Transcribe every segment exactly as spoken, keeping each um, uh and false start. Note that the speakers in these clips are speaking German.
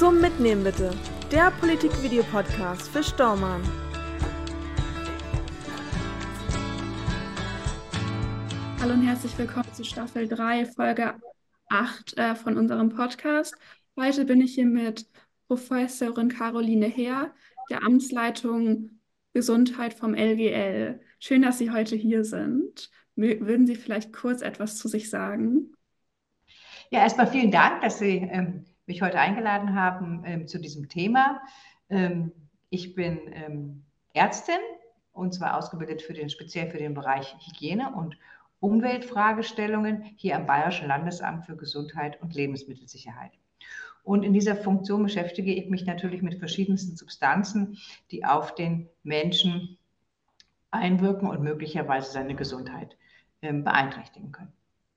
Zum Mitnehmen bitte, der Politik-Video-Podcast für Staumann. Hallo und herzlich willkommen zu Staffel drei, Folge acht äh, von unserem Podcast. Heute bin ich hier mit Professorin Caroline Heer, der Amtsleitung Gesundheit vom L G L. Schön, dass Sie heute hier sind. Mö- Würden Sie vielleicht kurz etwas zu sich sagen? Ja, erstmal vielen Dank, dass Sie ähm, mich heute eingeladen haben ähm, zu diesem Thema. Ähm, ich bin ähm, Ärztin und zwar ausgebildet für den, speziell für den Bereich Hygiene und Umweltfragestellungen hier am Bayerischen Landesamt für Gesundheit und Lebensmittelsicherheit. Und in dieser Funktion beschäftige ich mich natürlich mit verschiedensten Substanzen, die auf den Menschen einwirken und möglicherweise seine Gesundheit ähm, beeinträchtigen können.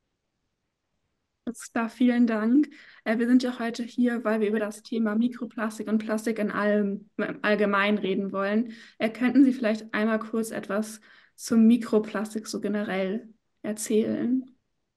Alles klar, vielen Dank. Äh, wir sind ja heute hier, weil wir über das Thema Mikroplastik und Plastik in allem, im Allgemeinen reden wollen. Äh, könnten Sie vielleicht einmal kurz etwas zum Mikroplastik so generell erzählen?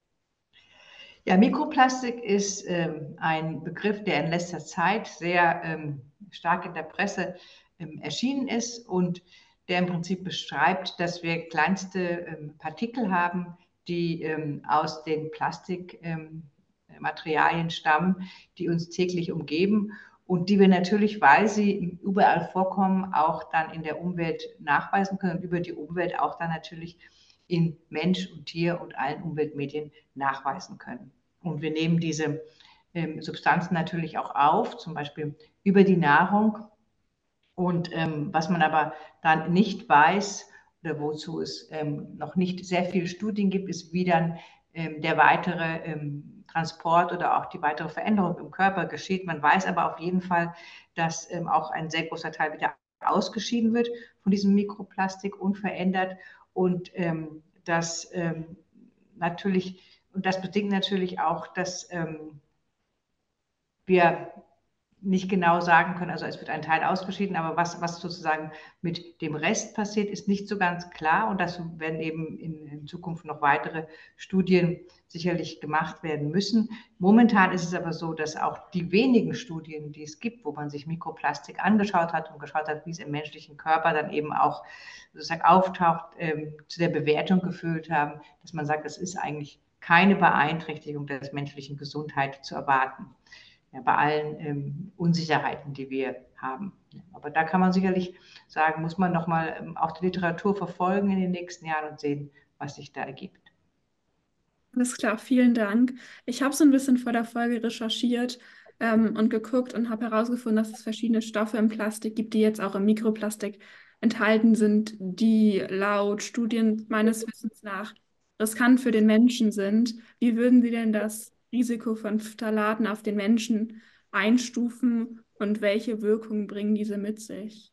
Ja, Mikroplastik ist ähm, ein Begriff, der in letzter Zeit sehr ähm, stark in der Presse ähm, erschienen ist und der im Prinzip beschreibt, dass wir kleinste ähm, Partikel haben, die ähm, aus den Plastikmaterialien stammen, die uns täglich umgeben und die wir natürlich, weil sie überall vorkommen, auch dann in der Umwelt nachweisen können und über die Umwelt auch dann natürlich in Mensch und Tier und allen Umweltmedien nachweisen können. Und wir nehmen diese ähm, Substanzen natürlich auch auf, zum Beispiel über die Nahrung. Und ähm, was man aber dann nicht weiß oder wozu es ähm, noch nicht sehr viele Studien gibt, ist, wie dann ähm, der weitere ähm, Transport oder auch die weitere Veränderung im Körper geschieht. Man weiß aber auf jeden Fall, dass ähm, auch ein sehr großer Teil wieder ausgeschieden wird von diesem Mikroplastik unverändert und ähm, das ähm, natürlich und das bedingt natürlich auch, dass ähm, wir nicht genau sagen können, also es wird ein Teil ausgeschieden, aber was, was sozusagen mit dem Rest passiert, ist nicht so ganz klar und das werden eben in, in Zukunft noch weitere Studien sicherlich gemacht werden müssen. Momentan ist es aber so, dass auch die wenigen Studien, die es gibt, wo man sich Mikroplastik angeschaut hat und geschaut hat, wie es im menschlichen Körper dann eben auch sozusagen auftaucht, ähm, zu der Bewertung geführt haben, dass man sagt, es ist eigentlich keine Beeinträchtigung der menschlichen Gesundheit zu erwarten. Ja, bei allen ähm, Unsicherheiten, die wir haben. Aber da kann man sicherlich sagen, muss man nochmal ähm, auch die Literatur verfolgen in den nächsten Jahren und sehen, was sich da ergibt. Alles klar, vielen Dank. Ich habe so ein bisschen vor der Folge recherchiert ähm, und geguckt und habe herausgefunden, dass es verschiedene Stoffe im Plastik gibt, die jetzt auch im Mikroplastik enthalten sind, die laut Studien meines Wissens nach riskant für den Menschen sind. Wie würden Sie denn das Risiko von Phthalaten auf den Menschen einstufen und welche Wirkungen bringen diese mit sich?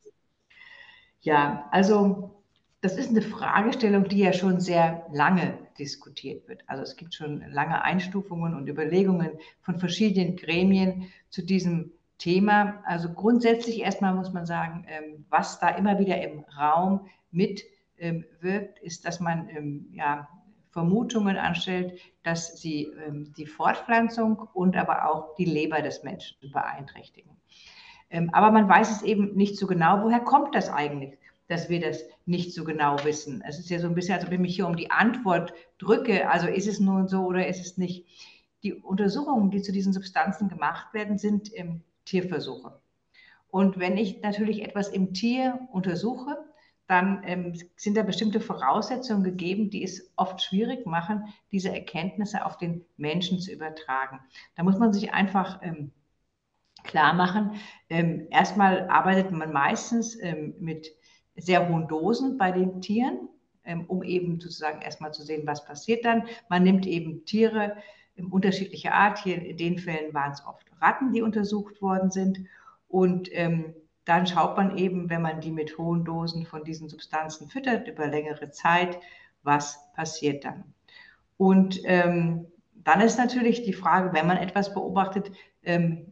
Ja, also das ist eine Fragestellung, die ja schon sehr lange diskutiert wird. Also es gibt schon lange Einstufungen und Überlegungen von verschiedenen Gremien zu diesem Thema. Also grundsätzlich erstmal muss man sagen, ähm, was da immer wieder im Raum mitwirkt, ist, dass man ähm, ja, Vermutungen anstellt, dass sie ähm, die Fortpflanzung und aber auch die Leber des Menschen beeinträchtigen. Ähm, aber man weiß es eben nicht so genau. Woher kommt das eigentlich, dass wir das nicht so genau wissen? Es ist ja so ein bisschen, als ob ich mich hier um die Antwort drücke. Also ist es nun so oder ist es nicht? Die Untersuchungen, die zu diesen Substanzen gemacht werden, sind ähm, Tierversuche. Und wenn ich natürlich etwas im Tier untersuche, dann ähm, sind da bestimmte Voraussetzungen gegeben, die es oft schwierig machen, diese Erkenntnisse auf den Menschen zu übertragen. Da muss man sich einfach ähm, klar machen. Ähm, erstmal arbeitet man meistens ähm, mit sehr hohen Dosen bei den Tieren, ähm, um eben sozusagen erstmal zu sehen, was passiert dann. Man nimmt eben Tiere in unterschiedlicher Art. Hier in den Fällen waren es oft Ratten, die untersucht worden sind. Und ähm, dann schaut man eben, wenn man die mit hohen Dosen von diesen Substanzen füttert, über längere Zeit, was passiert dann. Und ähm, dann ist natürlich die Frage, wenn man etwas beobachtet, ähm,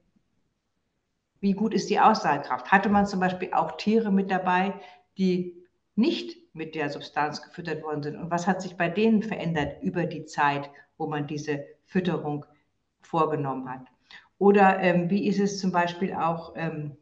wie gut ist die Aussagekraft? Hatte man zum Beispiel auch Tiere mit dabei, die nicht mit der Substanz gefüttert worden sind? Und was hat sich bei denen verändert über die Zeit, wo man diese Fütterung vorgenommen hat? Oder ähm, wie ist es zum Beispiel auch ähm,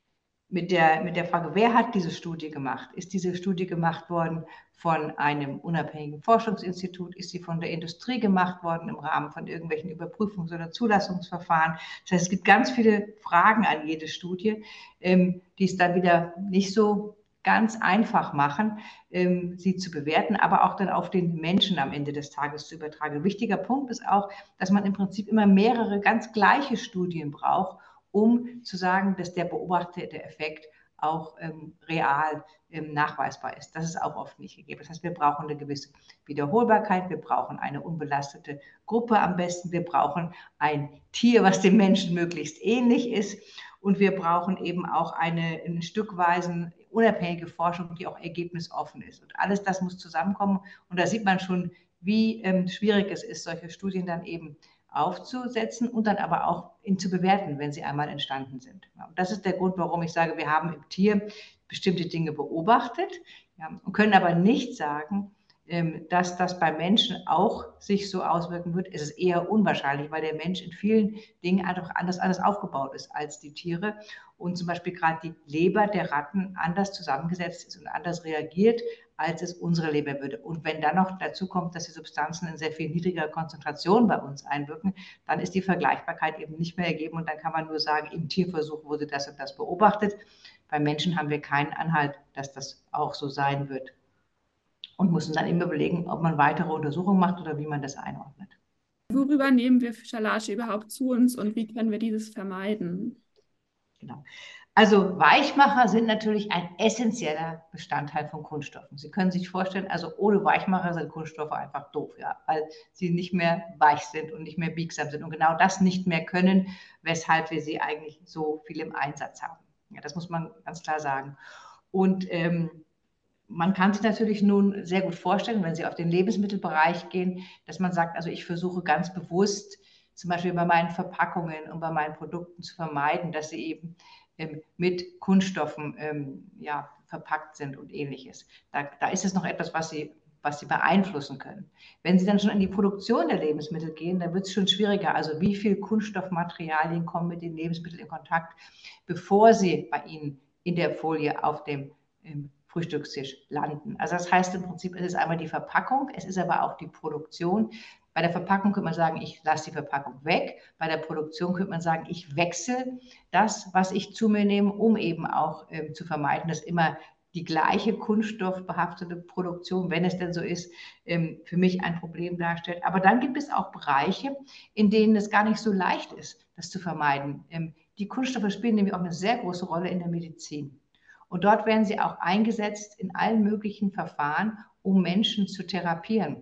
mit der, mit der Frage, wer hat diese Studie gemacht? Ist diese Studie gemacht worden von einem unabhängigen Forschungsinstitut? Ist sie von der Industrie gemacht worden im Rahmen von irgendwelchen Überprüfungs- oder Zulassungsverfahren? Das heißt, es gibt ganz viele Fragen an jede Studie, ähm, die es dann wieder nicht so ganz einfach machen, ähm, sie zu bewerten, aber auch dann auf den Menschen am Ende des Tages zu übertragen. Ein wichtiger Punkt ist auch, dass man im Prinzip immer mehrere ganz gleiche Studien braucht, um zu sagen, dass der beobachtete Effekt auch ähm, real ähm, nachweisbar ist. Das ist auch oft nicht gegeben. Das heißt, wir brauchen eine gewisse Wiederholbarkeit, wir brauchen eine unbelastete Gruppe am besten, wir brauchen ein Tier, was dem Menschen möglichst ähnlich ist, und wir brauchen eben auch eine in Stückweisen unabhängige Forschung, die auch ergebnisoffen ist. Und alles das muss zusammenkommen. Und da sieht man schon, wie ähm, schwierig es ist, solche Studien dann eben aufzusetzen und dann aber auch ihn zu bewerten, wenn sie einmal entstanden sind. Ja, und das ist der Grund, warum ich sage, wir haben im Tier bestimmte Dinge beobachtet, ja, und können aber nicht sagen, ähm, dass das bei Menschen auch sich so auswirken wird. Es ist eher unwahrscheinlich, weil der Mensch in vielen Dingen einfach anders, anders aufgebaut ist als die Tiere und zum Beispiel gerade die Leber der Ratten anders zusammengesetzt ist und anders reagiert, als es unsere Leber würde. Und wenn dann noch dazu kommt, dass die Substanzen in sehr viel niedriger Konzentration bei uns einwirken, dann ist die Vergleichbarkeit eben nicht mehr gegeben und dann kann man nur sagen, im Tierversuch wurde das und das beobachtet. Bei Menschen haben wir keinen Anhalt, dass das auch so sein wird und müssen dann immer überlegen, ob man weitere Untersuchungen macht oder wie man das einordnet. Worüber nehmen wir Phthalate überhaupt zu uns und wie können wir dieses vermeiden? Genau. Also Weichmacher sind natürlich ein essentieller Bestandteil von Kunststoffen. Sie können sich vorstellen, also ohne Weichmacher sind Kunststoffe einfach doof, ja, weil sie nicht mehr weich sind und nicht mehr biegsam sind und genau das nicht mehr können, weshalb wir sie eigentlich so viel im Einsatz haben. Ja, das muss man ganz klar sagen. Und ähm, man kann sich natürlich nun sehr gut vorstellen, wenn Sie auf den Lebensmittelbereich gehen, dass man sagt, also ich versuche ganz bewusst, zum Beispiel bei meinen Verpackungen und bei meinen Produkten zu vermeiden, dass sie eben ähm, mit Kunststoffen ähm, ja, verpackt sind und ähnliches. Da, da ist es noch etwas, was Sie, was Sie beeinflussen können. Wenn Sie dann schon in die Produktion der Lebensmittel gehen, dann wird es schon schwieriger. Also wie viel Kunststoffmaterialien kommen mit den Lebensmitteln in Kontakt, bevor sie bei Ihnen in der Folie auf dem ähm, Frühstückstisch landen. Also das heißt im Prinzip, es ist einmal die Verpackung, es ist aber auch die Produktion. Bei der Verpackung könnte man sagen, ich lasse die Verpackung weg. Bei der Produktion könnte man sagen, ich wechsle das, was ich zu mir nehme, um eben auch ähm, zu vermeiden, dass immer die gleiche kunststoffbehaftete Produktion, wenn es denn so ist, ähm, für mich ein Problem darstellt. Aber dann gibt es auch Bereiche, in denen es gar nicht so leicht ist, das zu vermeiden. Ähm, die Kunststoffe spielen nämlich auch eine sehr große Rolle in der Medizin. Und dort werden sie auch eingesetzt in allen möglichen Verfahren, um Menschen zu therapieren.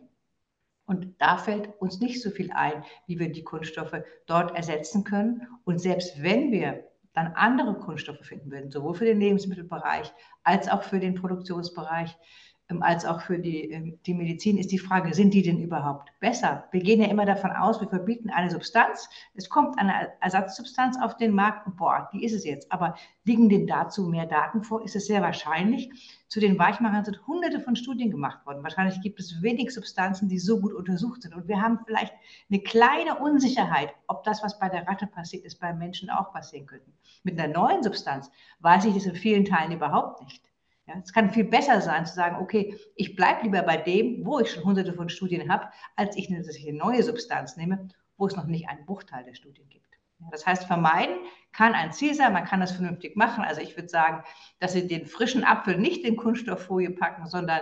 Und da fällt uns nicht so viel ein, wie wir die Kunststoffe dort ersetzen können. Und selbst wenn wir dann andere Kunststoffe finden würden, sowohl für den Lebensmittelbereich als auch für den Produktionsbereich, ähm, als auch für die, ähm, die Medizin, ist die Frage, sind die denn überhaupt besser? Wir gehen ja immer davon aus, wir verbieten eine Substanz, es kommt eine Ersatzsubstanz auf den Markt und boah, die ist es jetzt. Aber liegen denn dazu mehr Daten vor? Ist es sehr wahrscheinlich. Zu den Weichmachern sind hunderte von Studien gemacht worden. Wahrscheinlich gibt es wenig Substanzen, die so gut untersucht sind. Und wir haben vielleicht eine kleine Unsicherheit, ob das, was bei der Ratte passiert ist, beim Menschen auch passieren könnte. Mit einer neuen Substanz weiß ich das in vielen Teilen überhaupt nicht. Ja, es kann viel besser sein, zu sagen, okay, ich bleibe lieber bei dem, wo ich schon hunderte von Studien habe, als ich eine, dass ich eine neue Substanz nehme, wo es noch nicht einen Bruchteil der Studien gibt. Ja, das heißt, vermeiden kann ein Ziel sein, man kann das vernünftig machen. Also ich würde sagen, dass Sie den frischen Apfel nicht in Kunststofffolie packen, sondern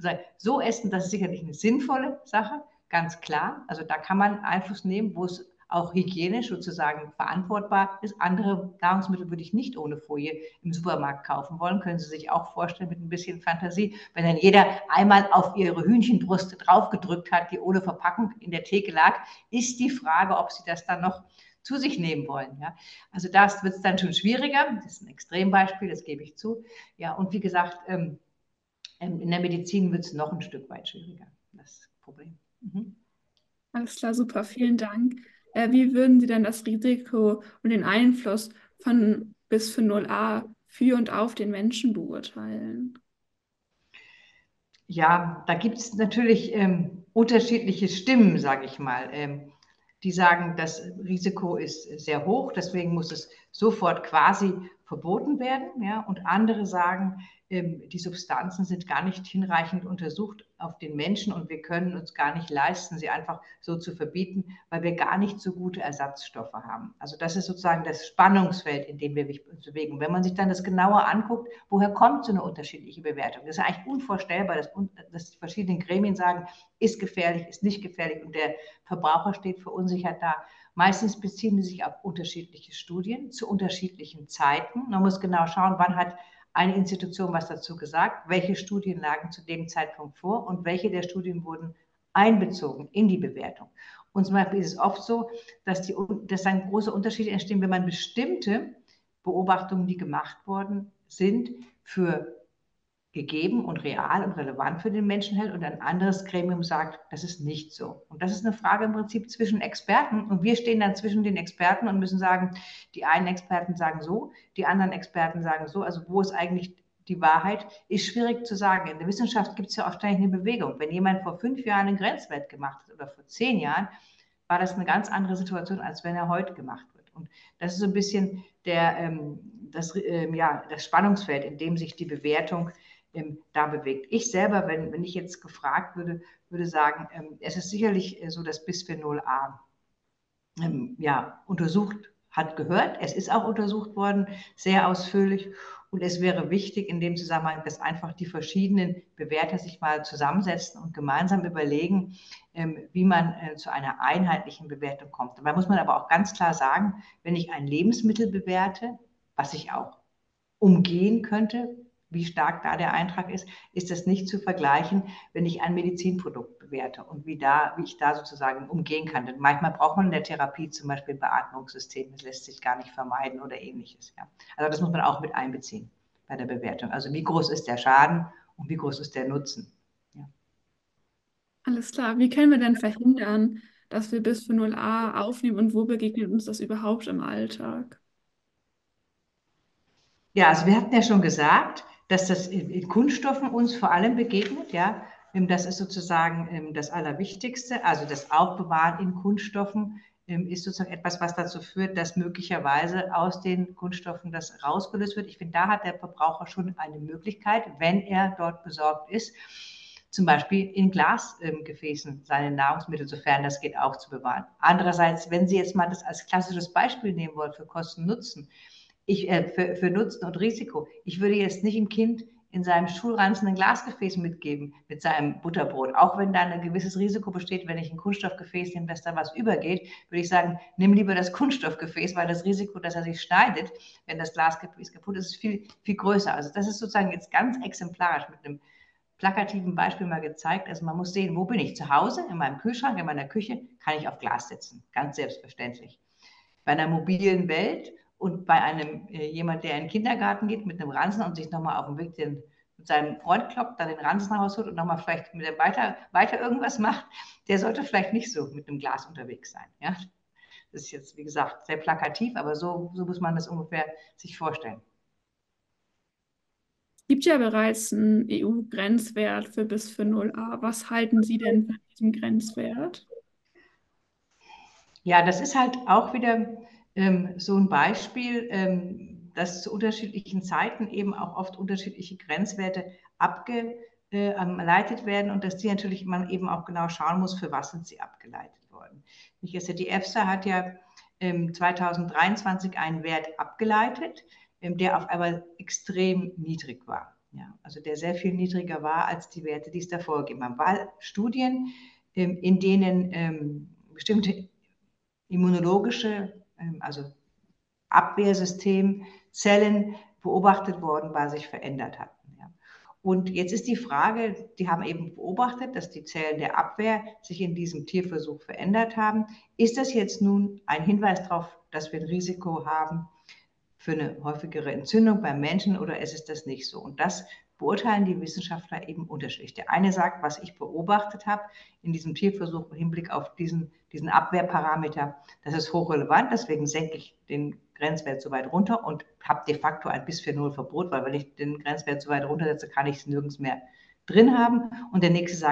so essen, das ist sicherlich eine sinnvolle Sache, ganz klar. Also da kann man Einfluss nehmen, wo es auch hygienisch sozusagen verantwortbar ist. Andere Nahrungsmittel würde ich nicht ohne Folie im Supermarkt kaufen wollen. Können Sie sich auch vorstellen mit ein bisschen Fantasie, wenn dann jeder einmal auf ihre Hühnchenbrust draufgedrückt hat, die ohne Verpackung in der Theke lag, ist die Frage, ob Sie das dann noch zu sich nehmen wollen. Ja. Also das wird es dann schon schwieriger. Das ist ein Extrembeispiel, das gebe ich zu. Ja, und wie gesagt, ähm, in der Medizin wird es noch ein Stück weit schwieriger, das Problem. Mhm. Alles klar, super, vielen Dank. Äh, wie würden Sie denn das Risiko und den Einfluss von Bisphenol A für und auf den Menschen beurteilen? Ja, da gibt es natürlich ähm, unterschiedliche Stimmen, sage ich mal. Ähm, die sagen, das Risiko ist sehr hoch, deswegen muss es sofort quasi verboten werden. Ja? Und andere sagen, die Substanzen sind gar nicht hinreichend untersucht auf den Menschen und wir können uns gar nicht leisten, sie einfach so zu verbieten, weil wir gar nicht so gute Ersatzstoffe haben. Also das ist sozusagen das Spannungsfeld, in dem wir uns bewegen. Wenn man sich dann das genauer anguckt, woher kommt so eine unterschiedliche Bewertung? Das ist eigentlich unvorstellbar, dass, dass die verschiedenen Gremien sagen, ist gefährlich, ist nicht gefährlich und der Verbraucher steht verunsichert da. Meistens beziehen sie sich auf unterschiedliche Studien zu unterschiedlichen Zeiten. Man muss genau schauen, wann hat eine Institution was dazu gesagt, welche Studien lagen zu dem Zeitpunkt vor und welche der Studien wurden einbezogen in die Bewertung. Und zum Beispiel ist es oft so, dass, die, dass dann große Unterschiede entstehen, wenn man bestimmte Beobachtungen, die gemacht worden sind, für gegeben und real und relevant für den Menschen hält und ein anderes Gremium sagt, das ist nicht so. Und das ist eine Frage im Prinzip zwischen Experten und wir stehen dann zwischen den Experten und müssen sagen, die einen Experten sagen so, die anderen Experten sagen so. Also wo ist eigentlich die Wahrheit, ist schwierig zu sagen. In der Wissenschaft gibt es ja oft eigentlich eine Bewegung. Wenn jemand vor fünf Jahren einen Grenzwert gemacht hat oder vor zehn Jahren, war das eine ganz andere Situation, als wenn er heute gemacht wird. Und das ist so ein bisschen der, ähm, das, ähm, ja, das Spannungsfeld, in dem sich die Bewertung da bewegt. Ich selber, wenn, wenn ich jetzt gefragt würde, würde sagen, ähm, es ist sicherlich so, dass Bisphenol A ähm, ja, untersucht hat gehört. Es ist auch untersucht worden, sehr ausführlich. Und es wäre wichtig in dem Zusammenhang, dass einfach die verschiedenen Bewerter sich mal zusammensetzen und gemeinsam überlegen, ähm, wie man äh, zu einer einheitlichen Bewertung kommt. Dabei muss man aber auch ganz klar sagen, wenn ich ein Lebensmittel bewerte, was ich auch umgehen könnte, wie stark da der Eintrag ist, ist das nicht zu vergleichen, wenn ich ein Medizinprodukt bewerte und wie, da, wie ich da sozusagen umgehen kann. Denn manchmal braucht man in der Therapie zum Beispiel ein Beatmungssystem, das lässt sich gar nicht vermeiden oder ähnliches. Ja. Also das muss man auch mit einbeziehen bei der Bewertung. Also wie groß ist der Schaden und wie groß ist der Nutzen. Ja. Alles klar. Wie können wir denn verhindern, dass wir Bisphenol A aufnehmen und wo begegnet uns das überhaupt im Alltag? Ja, also wir hatten ja schon gesagt, dass das in Kunststoffen uns vor allem begegnet, ja. Das ist sozusagen das Allerwichtigste. Also das Aufbewahren in Kunststoffen ist sozusagen etwas, was dazu führt, dass möglicherweise aus den Kunststoffen das rausgelöst wird. Ich finde, da hat der Verbraucher schon eine Möglichkeit, wenn er dort besorgt ist, zum Beispiel in Glasgefäßen seine Nahrungsmittel, sofern das geht, aufzubewahren. Andererseits, wenn Sie jetzt mal das als klassisches Beispiel nehmen wollen für Kosten-Nutzen, Ich, äh, für, für Nutzen und Risiko. Ich würde jetzt nicht ein Kind in seinem Schulranzen ein Glasgefäß mitgeben mit seinem Butterbrot. Auch wenn da ein gewisses Risiko besteht, wenn ich ein Kunststoffgefäß nehme, dass da was übergeht, würde ich sagen, nimm lieber das Kunststoffgefäß, weil das Risiko, dass er sich schneidet, wenn das Glasgefäß kaputt ist, ist viel, viel größer. Also das ist sozusagen jetzt ganz exemplarisch mit einem plakativen Beispiel mal gezeigt. Also man muss sehen, wo bin ich? Zu Hause, in meinem Kühlschrank, in meiner Küche, kann ich auf Glas setzen. Ganz selbstverständlich. Bei einer mobilen Welt und bei einem äh, jemand, der in den Kindergarten geht mit einem Ranzen und sich nochmal auf dem Weg den, mit seinem Freund kloppt, dann den Ranzen rausholt und nochmal vielleicht mit dem weiter, weiter irgendwas macht, der sollte vielleicht nicht so mit einem Glas unterwegs sein. Ja? Das ist jetzt, wie gesagt, sehr plakativ, aber so, so muss man das ungefähr sich vorstellen. Es gibt ja bereits einen E U-Grenzwert für Bisphenol A. Was halten Sie denn von diesem Grenzwert? Ja, das ist halt auch wieder ähm, so ein Beispiel, ähm, dass zu unterschiedlichen Zeiten eben auch oft unterschiedliche Grenzwerte abgeleitet werden und dass die natürlich man eben auch genau schauen muss, für was sind sie abgeleitet worden. Die EFSA hat ja ähm, zweitausenddreiundzwanzig einen Wert abgeleitet, ähm, der auf einmal extrem niedrig war. Ja, also der sehr viel niedriger war als die Werte, die es davor gegeben haben. Weil Studien, ähm, in denen ähm, bestimmte immunologische, also Abwehrsystem, Zellen beobachtet worden war, sich verändert hatten. Ja. Und jetzt ist die Frage, die haben eben beobachtet, dass die Zellen der Abwehr sich in diesem Tierversuch verändert haben. Ist das jetzt nun ein Hinweis darauf, dass wir ein Risiko haben für eine häufigere Entzündung beim Menschen oder ist es das nicht so? Und das beurteilen die Wissenschaftler eben unterschiedlich. Der eine sagt, was ich beobachtet habe in diesem Tierversuch im Hinblick auf diesen, diesen Abwehrparameter, das ist hochrelevant, deswegen senke ich den Grenzwert so weit runter und habe de facto ein Bisphenol-Verbot, weil wenn ich den Grenzwert so weit runtersetze, kann ich es nirgends mehr drin haben. Und der nächste sagt,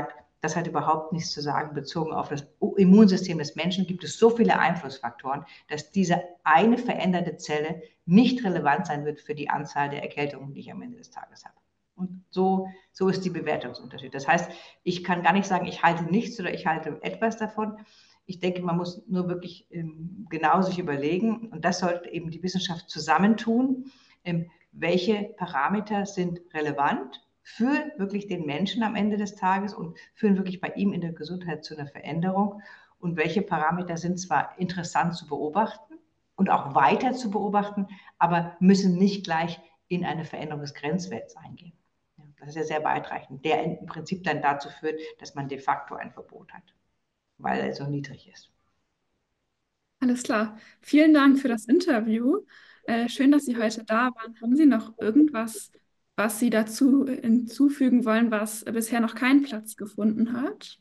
das hat überhaupt nichts zu sagen. Bezogen auf das Immunsystem des Menschen gibt es so viele Einflussfaktoren, dass diese eine veränderte Zelle nicht relevant sein wird für die Anzahl der Erkältungen, die ich am Ende des Tages habe. Und so, so ist die Bewertungsunterschied. Das heißt, ich kann gar nicht sagen, ich halte nichts oder ich halte etwas davon. Ich denke, man muss nur wirklich ähm, genau sich überlegen, und das sollte eben die Wissenschaft zusammentun, ähm, welche Parameter sind relevant für wirklich den Menschen am Ende des Tages und führen wirklich bei ihm in der Gesundheit zu einer Veränderung. Und welche Parameter sind zwar interessant zu beobachten und auch weiter zu beobachten, aber müssen nicht gleich in eine Veränderung des Grenzwerts eingehen. Das ist ja sehr weitreichend, der im Prinzip dann dazu führt, dass man de facto ein Verbot hat, weil er so niedrig ist. Alles klar. Vielen Dank für das Interview. Äh, schön, dass Sie heute da waren. Haben Sie noch irgendwas, was Sie dazu hinzufügen wollen, was bisher noch keinen Platz gefunden hat?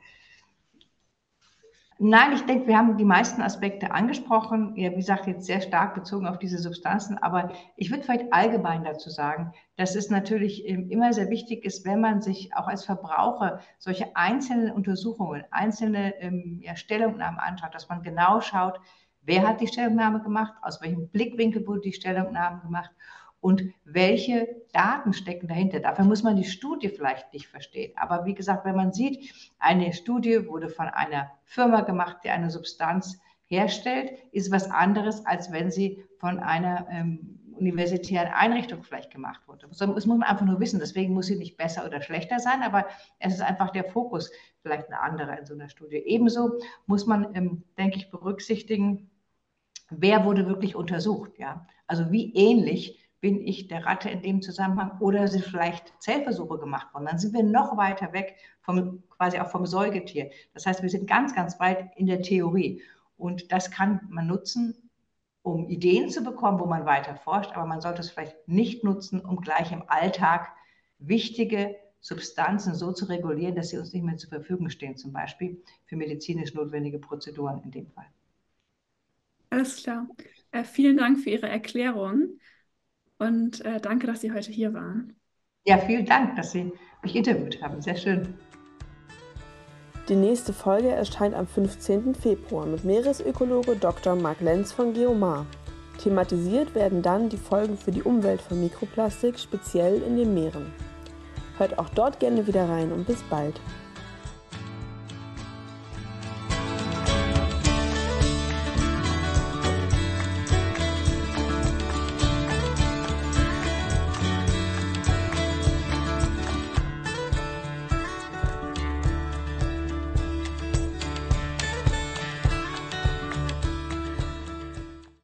Nein, ich denke, wir haben die meisten Aspekte angesprochen. Ja, wie gesagt, jetzt sehr stark bezogen auf diese Substanzen. Aber ich würde vielleicht allgemein dazu sagen, dass es natürlich immer sehr wichtig ist, wenn man sich auch als Verbraucher solche einzelnen Untersuchungen, einzelne ähm, ja, Stellungnahmen anschaut, dass man genau schaut, wer hat die Stellungnahme gemacht, aus welchem Blickwinkel wurde die Stellungnahme gemacht und welche Daten stecken dahinter. Dafür muss man die Studie vielleicht nicht verstehen. Aber wie gesagt, wenn man sieht, eine Studie wurde von einer Firma gemacht, die eine Substanz herstellt, ist was anderes, als wenn sie von einer ähm, universitären Einrichtung vielleicht gemacht wurde. Das muss man einfach nur wissen. Deswegen muss sie nicht besser oder schlechter sein, aber es ist einfach der Fokus vielleicht ein anderer in so einer Studie. Ebenso muss man, ähm, denke ich, berücksichtigen, wer wurde wirklich untersucht. Ja? Also wie ähnlich bin ich der Ratte in dem Zusammenhang oder sind vielleicht Zellversuche gemacht worden. Dann sind wir noch weiter weg vom, quasi auch vom Säugetier. Das heißt, wir sind ganz, ganz weit in der Theorie. Und das kann man nutzen, um Ideen zu bekommen, wo man weiter forscht. Aber man sollte es vielleicht nicht nutzen, um gleich im Alltag wichtige Substanzen so zu regulieren, dass sie uns nicht mehr zur Verfügung stehen, zum Beispiel für medizinisch notwendige Prozeduren in dem Fall. Alles klar. Äh, vielen Dank für Ihre Erklärung. Und äh, danke, dass Sie heute hier waren. Ja, vielen Dank, dass Sie mich interviewt haben. Sehr schön. Die nächste Folge erscheint am fünfzehnten Februar mit Meeresökologe Doktor Marc Lenz von Geomar. Thematisiert werden dann die Folgen für die Umwelt von Mikroplastik, speziell in den Meeren. Hört auch dort gerne wieder rein und bis bald.